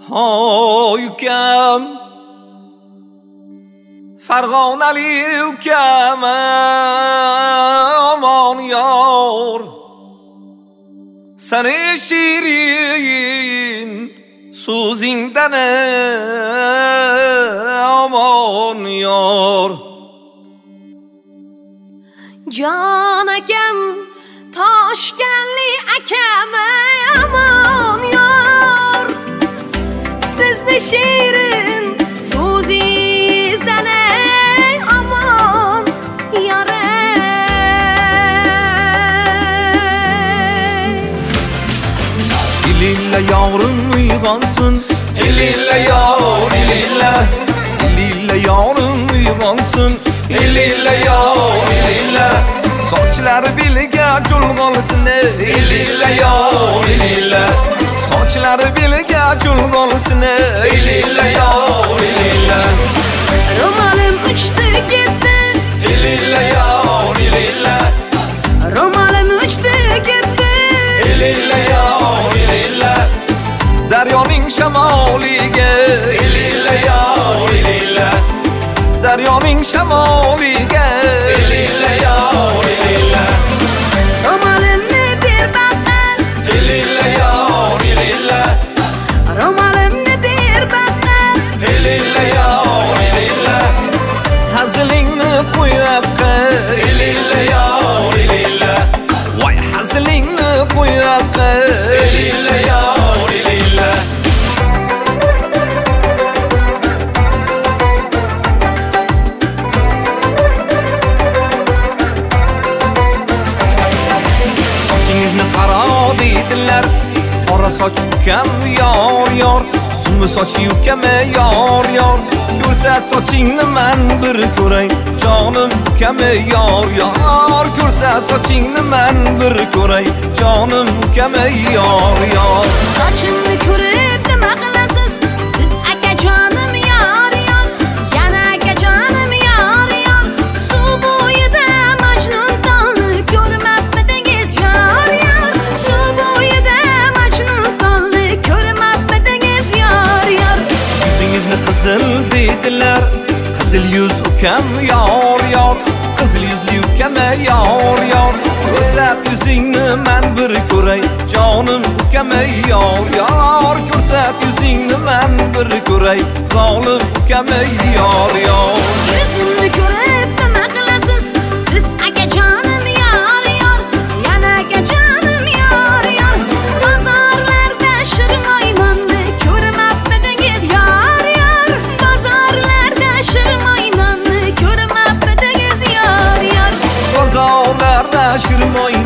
Hoy ukam Farg'onali ukam aman yor Seni shirin so'zingdan aman yor Jon akam Toshkanli akam aman yor Sizni shirin so'zingizdan aman yor Elilla yorim uyg'onsin Elilla yor elilla Elilla yorim uyg'onsin Elilla yor elilla Sochlari beliga chulg'olsin Elilla yor elilla Sochlari beliga chulg'olsin Elilla yor elilla Ro'molim uchdi ketdi Elilla yor elilla Ro'molim uchdi ketdi Elilla yor elilla Daryoning shamoliga Elilla yor elilla Daryoning shamoliga Elilla yor elilla Ro'molimni ber baqqa Elilla yor elilla Ro'molimni ber baqqa Elilla yor elilla Hazilingni qo'yaqqa Elilla yor elilla Voy hazilingni qo'yaqqa Elilla yor elilla Sochingizni qaro deydilar Qora soch ukam yor yor Summa soch ukam yor yor Ko'rsat sochingni men bir ko'ray Jonim ukam yor yor Ko'rsat sochingni men bir ko'ray Jonim ukam yor yor Sochimni ko'rib nima qilasiz Siz akajonim yor yor Yana akajonim yor yor Suv bo'yida Majnun tolni ko'rmabdingiz yor yor Suv bo'yida Majnun tolni ko'rmabdingiz yor yor Yuzingizni qizil deydilar Qizil yuz ukam yor yor Qizil yuzli ukam yor yor Ko'rsat yuzingni men bir ko'ray Jonim ukam yor yor Ko'rsat yuzingni men bir ko'ray Zolim ukam yor yor Yuzimni ko'rib nima qilasiz Siz akajonim yor yor Yana akajonim yor yor Bozorlarda shirmoynonni ko'rmabdingiz yor yor Bozorlarda shirmoynonni ko'rmabdingiz yor yor Bozorlarda shirmoy